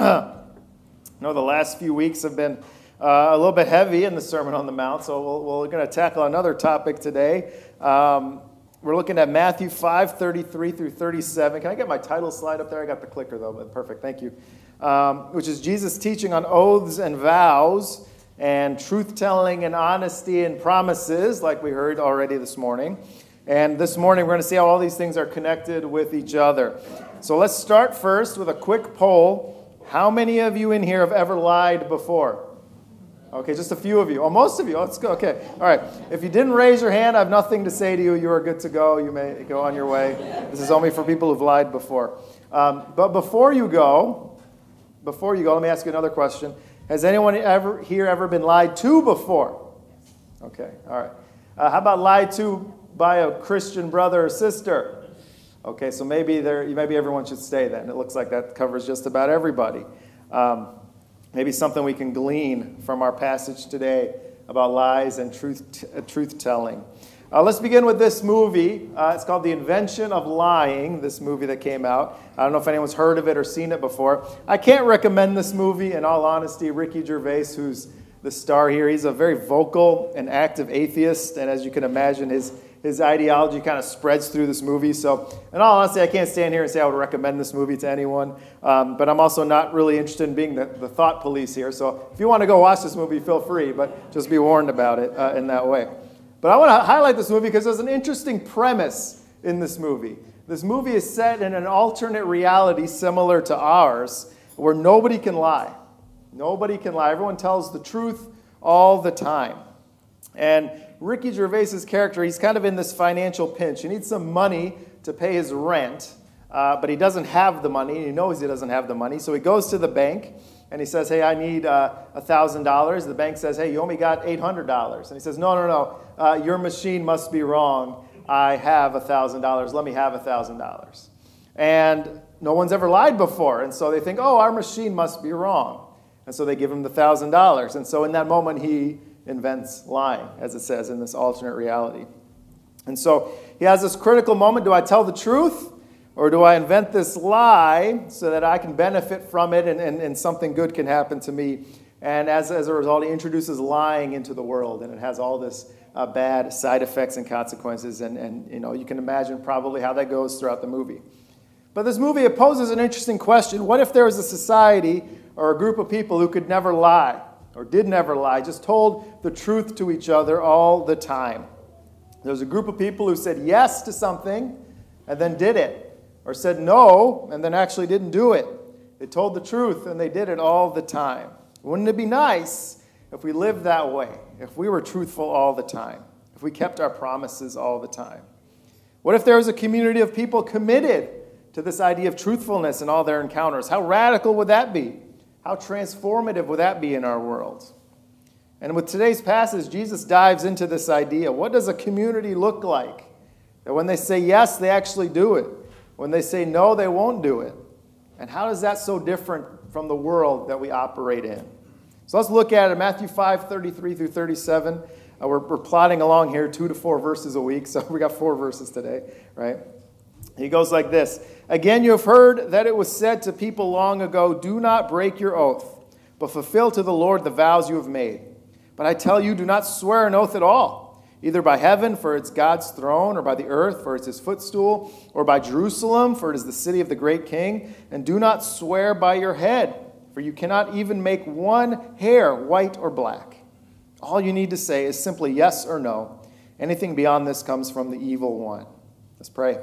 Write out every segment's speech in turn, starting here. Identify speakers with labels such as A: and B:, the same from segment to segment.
A: I know the last few weeks have been a little bit heavy in the Sermon on the Mount, so we're going to tackle another topic today. We're looking at Matthew 5:33 through 37. Can I get my title slide up there? I got the clicker, though, but perfect. Thank you. Which is Jesus teaching on oaths and vows and truth-telling and honesty and promises, like we heard already this morning. And this morning, we're going to see how all these things are connected with each other. So let's start first with a quick poll. How many of you in here have ever lied before? Okay, just a few of you. Oh, most of you. Let's go. Okay. All right. If you didn't raise your hand, I have nothing to say to you. You are good to go. You may go on your way. This is only for people who've lied before. But before you go, let me ask you another question. Has anyone ever been lied to before? Okay. All right. How about lied to by a Christian brother or sister? Okay, so maybe everyone should stay then. It looks like that covers just about everybody. Maybe something we can glean from our passage today about lies and truth-telling. Let's begin with this movie. It's called The Invention of Lying, this movie that came out. I don't know if anyone's heard of it or seen it before. I can't recommend this movie, in all honesty. Ricky Gervais, who's the star here, he's a very vocal and active atheist, and as you can imagine, his ideology kind of spreads through this movie. So, in all honesty, I can't stand here and say I would recommend this movie to anyone. But I'm also not really interested in being the thought police here. So if you want to go watch this movie, feel free. But just be warned about it in that way. But I want to highlight this movie because there's an interesting premise in this movie. This movie is set in an alternate reality similar to ours where nobody can lie. Nobody can lie. Everyone tells the truth all the time. And Ricky Gervais's character, he's kind of in this financial pinch. He needs some money to pay his rent, but he doesn't have the money. He knows he doesn't have the money, so he goes to the bank, and he says, hey, I need $1,000. The bank says, hey, you only got $800. And he says, no, your machine must be wrong. I have $1,000. Let me have $1,000. And no one's ever lied before, and so they think, oh, our machine must be wrong. And so they give him the $1,000. And so in that moment, he invents lying, as it says in this alternate reality. And so he has this critical moment. Do I tell the truth, or do I invent this lie so that I can benefit from it and something good can happen to me? And as a result, he introduces lying into the world, and it has all this bad side effects and consequences. And you can imagine probably how that goes throughout the movie. But this movie poses an interesting question. What if there was a society or a group of people who could never lie? Or did never lie, just told the truth to each other all the time. There was a group of people who said yes to something and then did it, or said no and then actually didn't do it. They told the truth and they did it all the time. Wouldn't it be nice if we lived that way, if we were truthful all the time, if we kept our promises all the time? What if there was a community of people committed to this idea of truthfulness in all their encounters? How radical would that be? How transformative would that be in our world? And with today's passage, Jesus dives into this idea. What does a community look like? That when they say yes, they actually do it. When they say no, they won't do it. And how is that so different from the world that we operate in? So let's look at it. Matthew 5:33 through 37. We're plodding along here 2 to 4 verses a week. So we got 4 verses today, right? He goes like this. Again, you have heard that it was said to people long ago, do not break your oath, but fulfill to the Lord the vows you have made. But I tell you, do not swear an oath at all, either by heaven, for it's God's throne, or by the earth, for it's his footstool, or by Jerusalem, for it is the city of the great king. And do not swear by your head, for you cannot even make one hair white or black. All you need to say is simply yes or no. Anything beyond this comes from the evil one. Let's pray.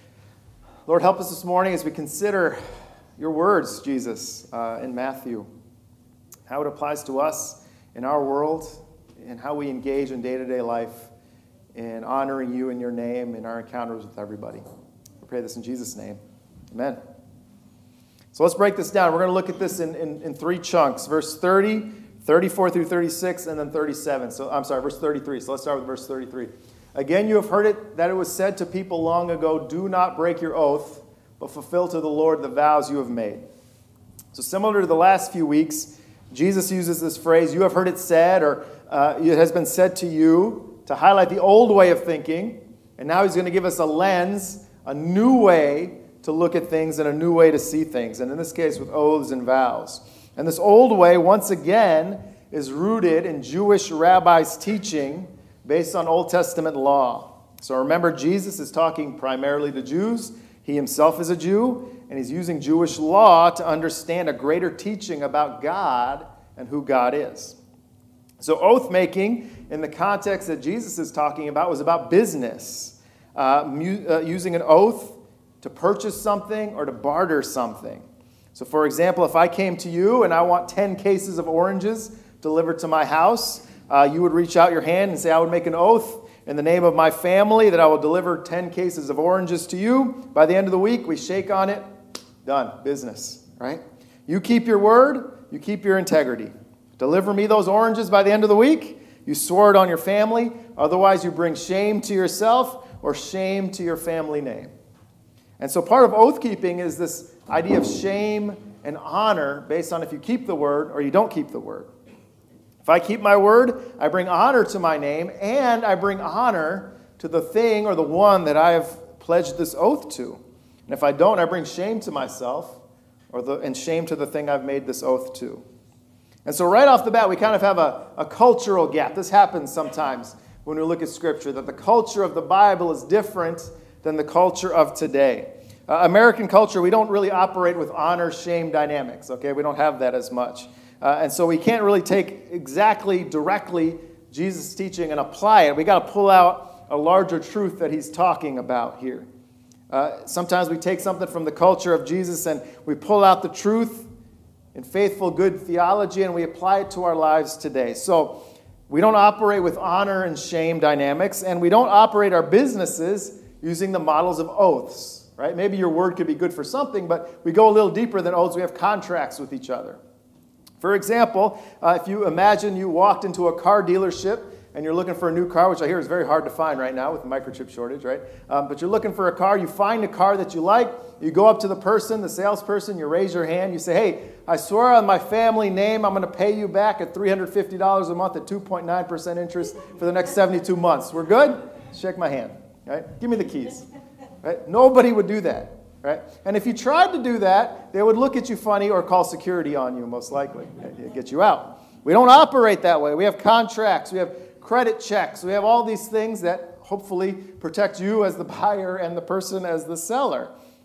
A: Lord, help us this morning as we consider your words, Jesus, in Matthew, how it applies to us in our world, and how we engage in day-to-day life in honoring you in your name in our encounters with everybody. We pray this in Jesus' name. Amen. So let's break this down. We're going to look at this in 3 chunks, verse 30, 34 through 36, and then 37. Verse 33. So let's start with verse 33. Again, you have heard it that it was said to people long ago, do not break your oath, but fulfill to the Lord the vows you have made. So similar to the last few weeks, Jesus uses this phrase, you have heard it said, or it has been said to you, to highlight the old way of thinking. And now he's going to give us a lens, a new way to look at things and a new way to see things, and in this case with oaths and vows. And this old way, once again, is rooted in Jewish rabbis' teaching based on Old Testament law. So remember, Jesus is talking primarily to Jews. He himself is a Jew, and he's using Jewish law to understand a greater teaching about God and who God is. So oath-making, in the context that Jesus is talking about, was about business, using an oath to purchase something or to barter something. So for example, if I came to you and I want 10 cases of oranges delivered to my house, you would reach out your hand and say, I would make an oath in the name of my family that I will deliver 10 cases of oranges to you. By the end of the week, we shake on it. Done. Business, right? You keep your word. You keep your integrity. Deliver me those oranges by the end of the week. You swore it on your family. Otherwise, you bring shame to yourself or shame to your family name. And so part of oath keeping is this idea of shame and honor based on if you keep the word or you don't keep the word. If I keep my word, I bring honor to my name, and I bring honor to the thing or the one that I have pledged this oath to. And if I don't, I bring shame to myself and shame to the thing I've made this oath to. And so right off the bat, we kind of have a cultural gap. This happens sometimes when we look at Scripture, that the culture of the Bible is different than the culture of today. American culture, we don't really operate with honor-shame dynamics, okay? We don't have that as much. And so we can't really take exactly, directly, Jesus' teaching and apply it. We got to pull out a larger truth that he's talking about here. Sometimes we take something from the culture of Jesus and we pull out the truth in faithful, good theology and we apply it to our lives today. So we don't operate with honor and shame dynamics, and we don't operate our businesses using the models of oaths, right? Maybe your word could be good for something, but we go a little deeper than oaths. We have contracts with each other. For example, if you imagine you walked into a car dealership and you're looking for a new car, which I hear is very hard to find right now with the microchip shortage, right? But you're looking for a car, you find a car that you like, you go up to the person, the salesperson, you raise your hand, you say, hey, I swear on my family name I'm going to pay you back at $350 a month at 2.9% interest for the next 72 months. We're good? Shake my hand, right? Give me the keys, right? Nobody would do that. Right? And if you tried to do that, they would look at you funny or call security on you, most likely. Get you out. We don't operate that way. We have contracts. We have credit checks. We have all these things that hopefully protect you as the buyer and the person as the seller.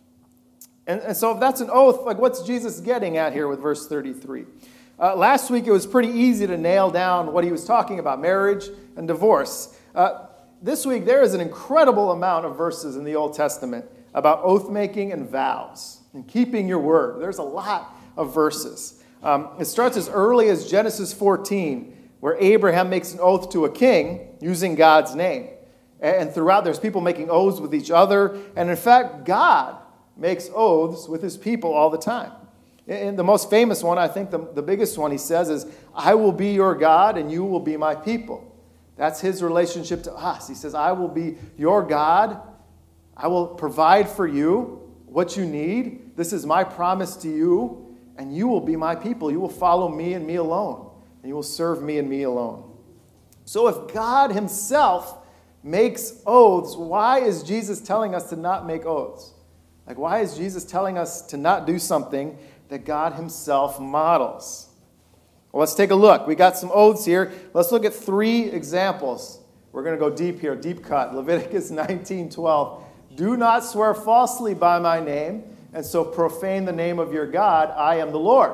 A: And so if that's an oath, like what's Jesus getting at here with verse 33? Last week it was pretty easy to nail down what he was talking about, marriage and divorce. This week there is an incredible amount of verses in the Old Testament about oath-making and vows and keeping your word. There's a lot of verses. It starts as early as Genesis 14, where Abraham makes an oath to a king using God's name. And throughout, there's people making oaths with each other. And in fact, God makes oaths with his people all the time. And the most famous one, I think the biggest one he says is, I will be your God and you will be my people. That's his relationship to us. He says, I will be your God. I will provide for you what you need. This is my promise to you, and you will be my people. You will follow me and me alone, and you will serve me and me alone. So if God himself makes oaths, why is Jesus telling us to not make oaths? Like, why is Jesus telling us to not do something that God himself models? Well, let's take a look. We got some oaths here. Let's look at 3 examples. We're going to go deep here, deep cut. Leviticus 19:12. Do not swear falsely by my name, and so profane the name of your God. I am the Lord.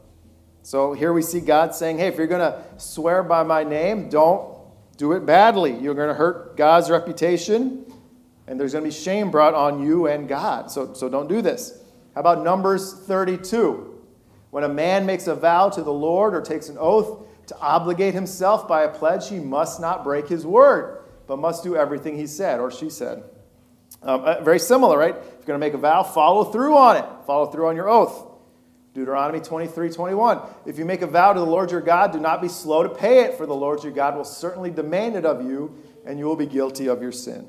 A: So here we see God saying, hey, if you're going to swear by my name, don't do it badly. You're going to hurt God's reputation, and there's going to be shame brought on you and God. So don't do this. How about Numbers 32? When a man makes a vow to the Lord or takes an oath to obligate himself by a pledge, he must not break his word, but must do everything he said or she said. Very similar, right? If you're going to make a vow, follow through on it. Follow through on your oath. Deuteronomy 23:21. If you make a vow to the Lord your God, do not be slow to pay it, for the Lord your God will certainly demand it of you, and you will be guilty of your sin.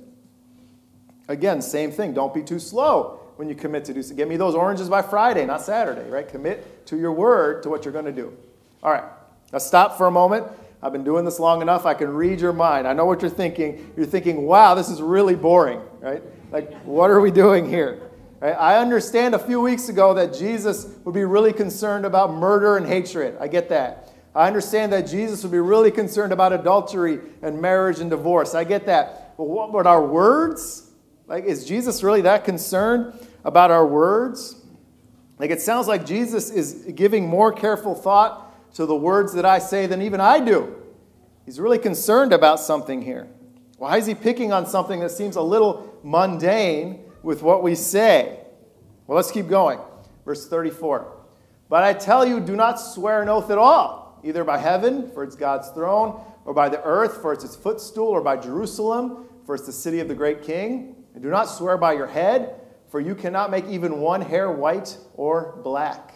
A: Again, same thing. Don't be too slow when you commit to do so. Get me those oranges by Friday, not Saturday, right? Commit to your word, to what you're going to do. All right, now stop for a moment. I've been doing this long enough. I can read your mind. I know what you're thinking. You're thinking, wow, this is really boring, right? Like, what are we doing here? Right? I understand a few weeks ago that Jesus would be really concerned about murder and hatred. I get that. I understand that Jesus would be really concerned about adultery and marriage and divorce. I get that. But what about our words? Like, is Jesus really that concerned about our words? Like, it sounds like Jesus is giving more careful thought to the words that I say than even I do. He's really concerned about something here. Why is he picking on something that seems a little mundane with what we say? Well, let's keep going. Verse 34. But I tell you, do not swear an oath at all, either by heaven, for it's God's throne, or by the earth, for it's its footstool, or by Jerusalem, for it's the city of the great king. And do not swear by your head, for you cannot make even one hair white or black.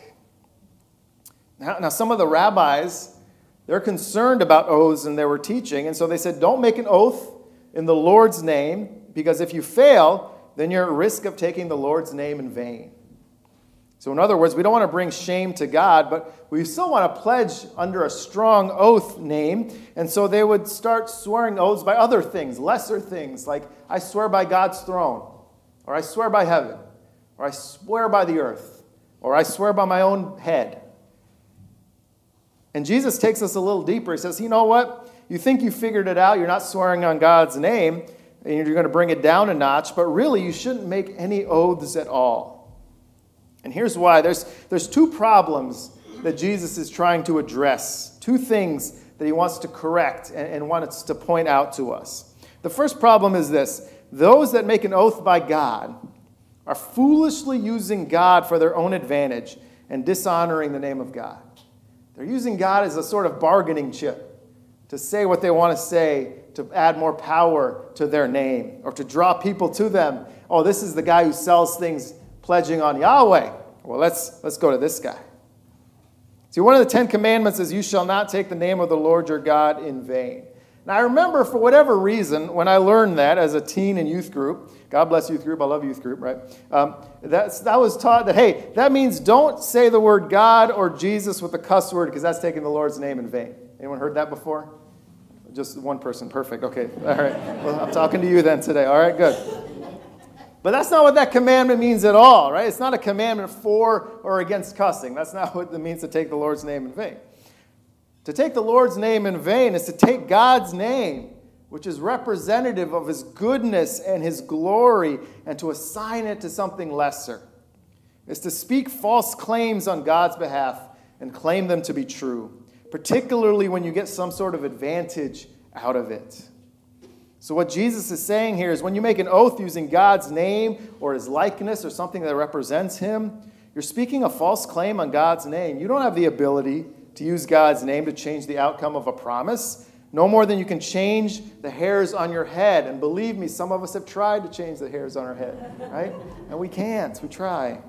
A: Now some of the rabbis, they're concerned about oaths and they were teaching, and so they said, don't make an oath in the Lord's name, because if you fail, then you're at risk of taking the Lord's name in vain. So in other words, we don't want to bring shame to God, but we still want to pledge under a strong oath name. And so they would start swearing oaths by other things, lesser things, like I swear by God's throne, or I swear by heaven, or I swear by the earth, or I swear by my own head. And Jesus takes us a little deeper. He says, you know what? You think you figured it out. You're not swearing on God's name, and you're going to bring it down a notch, but really you shouldn't make any oaths at all. And here's why. There's two problems that Jesus is trying to address, two things that he wants to correct and wants to point out to us. The first problem is this. Those that make an oath by God are foolishly using God for their own advantage and dishonoring the name of God. They're using God as a sort of bargaining chip to say what they want to say, to add more power to their name, or to draw people to them. Oh, this is the guy who sells things pledging on Yahweh. Well, let's go to this guy. See, one of the 10 Commandments is you shall not take the name of the Lord your God in vain. Now, I remember for whatever reason, when I learned that as a teen in youth group, God bless youth group, I love youth group, right? That was taught that, hey, that means don't say the word God or Jesus with a cuss word because that's taking the Lord's name in vain. Anyone heard that before? Just one person, perfect, okay, all right. Well, I'm talking to you then today, all right, good. But that's not what that commandment means at all, right? It's not a commandment for or against cussing. That's not what it means to take the Lord's name in vain. To take the Lord's name in vain is to take God's name, which is representative of his goodness and his glory, and to assign it to something lesser. It's to speak false claims on God's behalf and claim them to be true, particularly when you get some sort of advantage out of it. So what Jesus is saying here is when you make an oath using God's name or his likeness or something that represents him, you're speaking a false claim on God's name. You don't have the ability to use God's name to change the outcome of a promise, no more than you can change the hairs on your head. And believe me, some of us have tried to change the hairs on our head, right? And we can't. We try.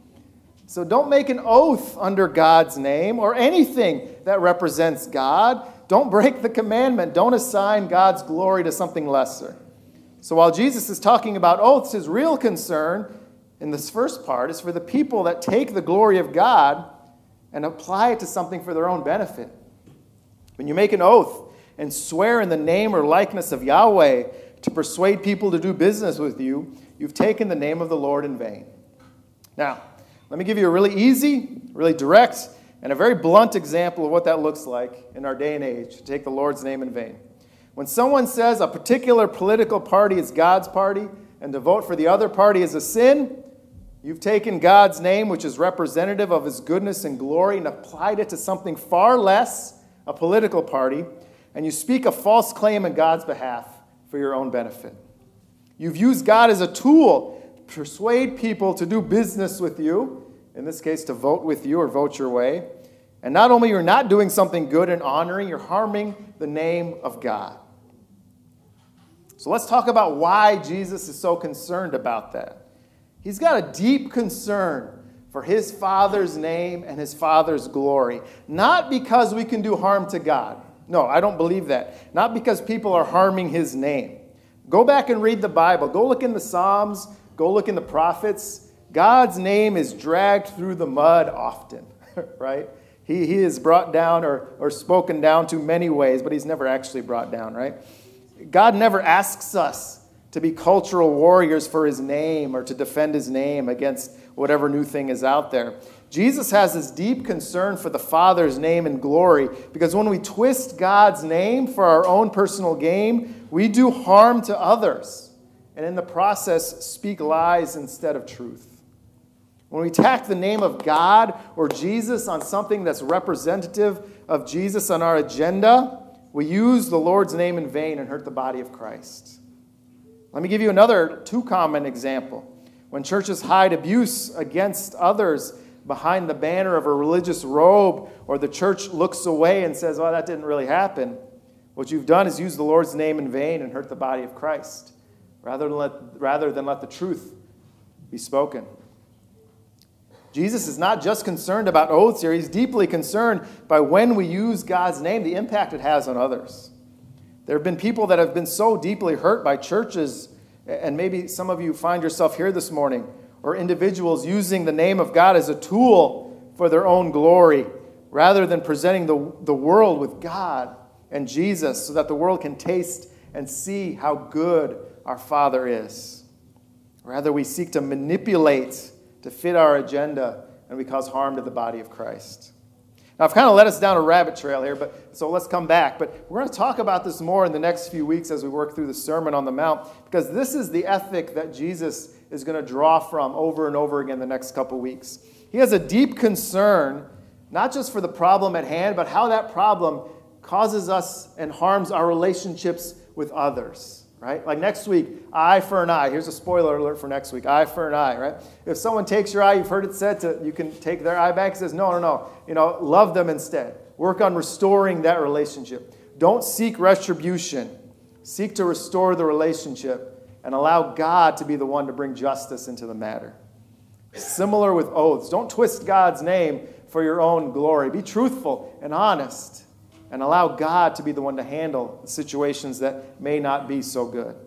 A: So don't make an oath under God's name or anything that represents God. Don't break the commandment. Don't assign God's glory to something lesser. So while Jesus is talking about oaths, his real concern in this first part is for the people that take the glory of God and apply it to something for their own benefit. When you make an oath and swear in the name or likeness of Yahweh to persuade people to do business with you, you've taken the name of the Lord in vain. Now, let me give you a really easy, really direct, and a very blunt example of what that looks like in our day and age, to take the Lord's name in vain. When someone says a particular political party is God's party and to vote for the other party is a sin, you've taken God's name, which is representative of his goodness and glory, and applied it to something far less, a political party, and you speak a false claim on God's behalf for your own benefit. You've used God as a tool to persuade people to do business with you, in this case, to vote with you or vote your way. And not only you're not doing something good and honoring, you're harming the name of God. So let's talk about why Jesus is so concerned about that. He's got a deep concern for his Father's name and his Father's glory. Not because we can do harm to God. No, I don't believe that. Not because people are harming his name. Go back and read the Bible. Go look in the Psalms. Go look in the prophets. God's name is dragged through the mud often, right? He is brought down or spoken down to many ways, but he's never actually brought down, right? God never asks us to be cultural warriors for his name or to defend his name against whatever new thing is out there. Jesus has this deep concern for the Father's name and glory, because when we twist God's name for our own personal gain, we do harm to others, and in the process speak lies instead of truth. When we tack the name of God or Jesus on something that's representative of Jesus on our agenda, we use the Lord's name in vain and hurt the body of Christ. Let me give you another too common example. When churches hide abuse against others behind the banner of a religious robe, or the church looks away and says, "Oh, that didn't really happen," what you've done is use the Lord's name in vain and hurt the body of Christ, rather than let the truth be spoken. Jesus is not just concerned about oaths here. He's deeply concerned by when we use God's name, the impact it has on others. There have been people that have been so deeply hurt by churches, and maybe some of you find yourself here this morning, or individuals using the name of God as a tool for their own glory, rather than presenting the world with God and Jesus so that the world can taste and see how good our Father is. Rather, we seek to manipulate to fit our agenda, and we cause harm to the body of Christ. Now, I've kind of led us down a rabbit trail here, so let's come back. But we're going to talk about this more in the next few weeks as we work through the Sermon on the Mount, because this is the ethic that Jesus is going to draw from over and over again the next couple weeks. He has a deep concern, not just for the problem at hand, but how that problem causes us and harms our relationships with others. Right? Like next week, eye for an eye. Here's a spoiler alert for next week. Eye for an eye, right? If someone takes your eye, you've heard it said, you can take their eye back. It says, no. Love them instead. Work on restoring that relationship. Don't seek retribution. Seek to restore the relationship and allow God to be the one to bring justice into the matter. Similar with oaths. Don't twist God's name for your own glory. Be truthful and honest, and allow God to be the one to handle situations that may not be so good.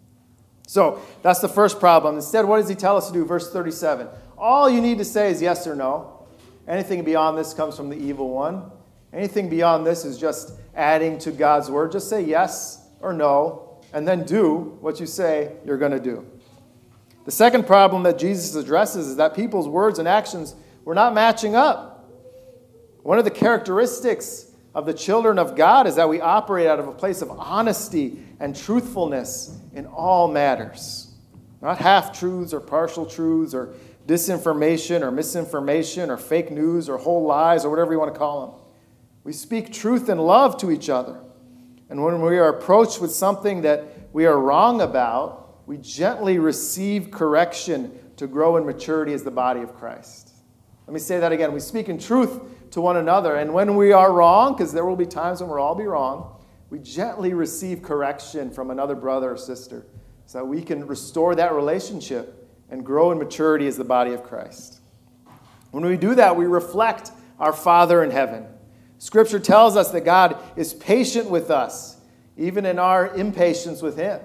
A: So that's the first problem. Instead, what does he tell us to do? Verse 37. All you need to say is yes or no. Anything beyond this comes from the evil one. Anything beyond this is just adding to God's word. Just say yes or no, and then do what you say you're going to do. The second problem that Jesus addresses is that people's words and actions were not matching up. One of the characteristics of the children of God is that we operate out of a place of honesty and truthfulness in all matters. Not half-truths or partial truths or disinformation or misinformation or fake news or whole lies or whatever you want to call them. We speak truth and love to each other. And when we are approached with something that we are wrong about, we gently receive correction to grow in maturity as the body of Christ. Let me say that again. We speak in truth to one another. And when we are wrong, because there will be times when we'll all be wrong, we gently receive correction from another brother or sister so that we can restore that relationship and grow in maturity as the body of Christ. When we do that, we reflect our Father in heaven. Scripture tells us that God is patient with us, even in our impatience with Him.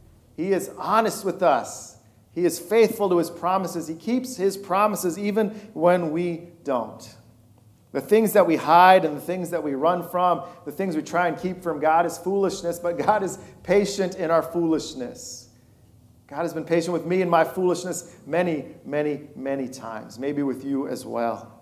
A: He is honest with us. He is faithful to His promises. He keeps His promises even when we don't. The things that we hide and the things that we run from, the things we try and keep from God is foolishness, but God is patient in our foolishness. God has been patient with me in my foolishness many, many, many times, maybe with you as well.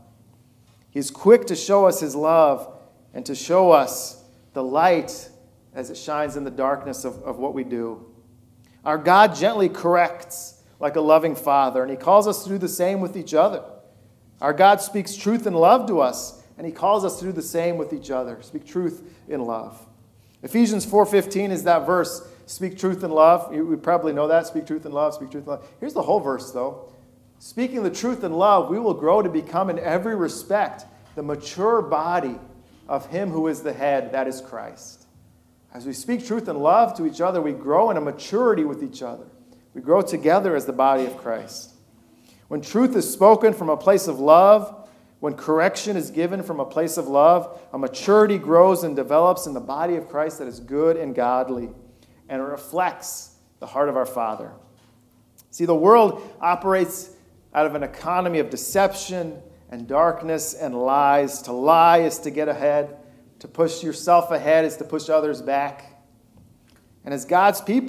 A: He's quick to show us His love and to show us the light as it shines in the darkness of what we do. Our God gently corrects like a loving Father, and He calls us to do the same with each other. Our God speaks truth and love to us, and He calls us to do the same with each other. Speak truth in love. Ephesians 4:15 is that verse, speak truth in love. We probably know that, speak truth in love, speak truth in love. Here's the whole verse, though. Speaking the truth in love, we will grow to become in every respect the mature body of Him who is the head, that is Christ. As we speak truth and love to each other, we grow in a maturity with each other. We grow together as the body of Christ. When truth is spoken from a place of love, when correction is given from a place of love, a maturity grows and develops in the body of Christ that is good and godly, and it reflects the heart of our Father. See, the world operates out of an economy of deception and darkness and lies. To lie is to get ahead. To push yourself ahead is to push others back. And as God's people,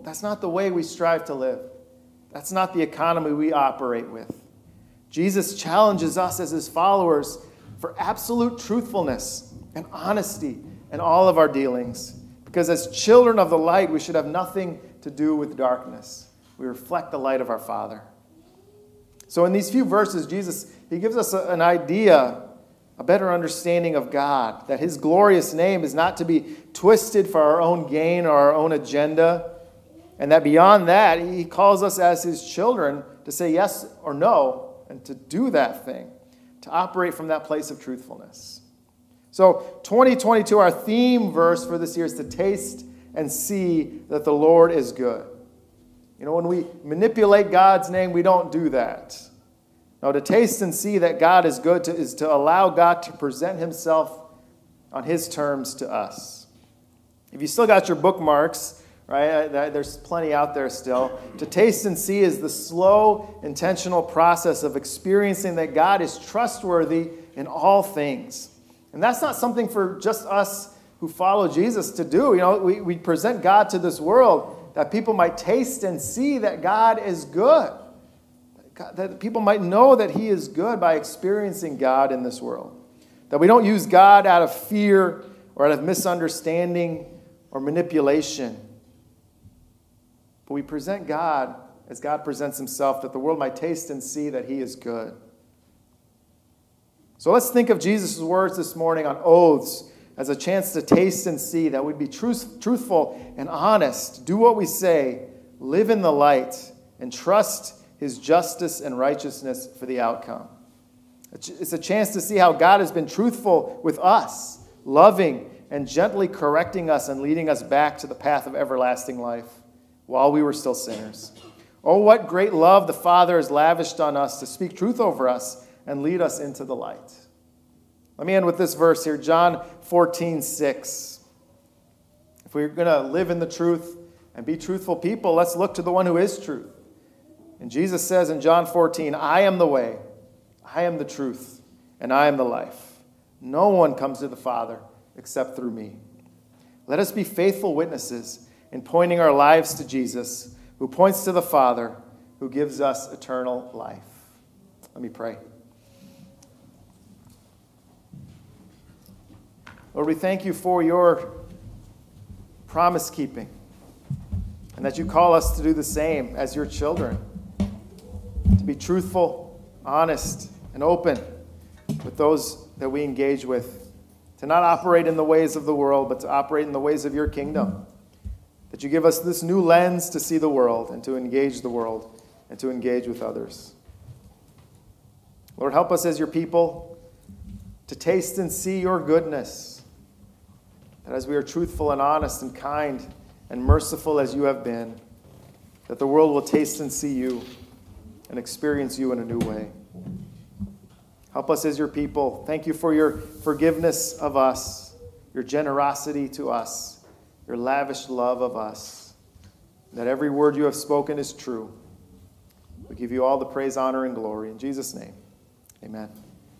A: that's not the way we strive to live. That's not the economy we operate with. Jesus challenges us as his followers for absolute truthfulness and honesty in all of our dealings. Because as children of the light, we should have nothing to do with darkness. We reflect the light of our Father. So in these few verses, Jesus, he gives us an idea, a better understanding of God, that his glorious name is not to be twisted for our own gain or our own agenda, and that beyond that, he calls us as his children to say yes or no and to do that thing, to operate from that place of truthfulness. So 2022, our theme verse for this year is to taste and see that the Lord is good. You know, when we manipulate God's name, we don't do that. No, to taste and see that God is good is to allow God to present himself on his terms to us. If you still got your bookmarks, right, there's plenty out there still. To taste and see is the slow, intentional process of experiencing that God is trustworthy in all things. And that's not something for just us who follow Jesus to do. You know, we present God to this world that people might taste and see that God is good. That people might know that he is good by experiencing God in this world. That we don't use God out of fear or out of misunderstanding or manipulation. But we present God as God presents himself, that the world might taste and see that he is good. So let's think of Jesus' words this morning on oaths as a chance to taste and see that we'd be truthful and honest, do what we say, live in the light, and trust his justice and righteousness for the outcome. It's a chance to see how God has been truthful with us, loving and gently correcting us and leading us back to the path of everlasting life while we were still sinners. Oh, what great love the Father has lavished on us to speak truth over us and lead us into the light. Let me end with this verse here, John 14:6. If we're going to live in the truth and be truthful people, let's look to the one who is truth. And Jesus says in John 14, I am the way, I am the truth, and I am the life. No one comes to the Father except through me. Let us be faithful witnesses in pointing our lives to Jesus, who points to the Father, who gives us eternal life. Let me pray. Lord, we thank you for your promise keeping, and that you call us to do the same as your children. To be truthful, honest, and open with those that we engage with. To not operate in the ways of the world, but to operate in the ways of your kingdom. That you give us this new lens to see the world and to engage the world and to engage with others. Lord, help us as your people to taste and see your goodness. That as we are truthful and honest and kind and merciful as you have been, that the world will taste and see you and experience you in a new way. Help us as your people. Thank you for your forgiveness of us, your generosity to us, your lavish love of us, that every word you have spoken is true. We give you all the praise, honor, and glory. In Jesus' name, amen.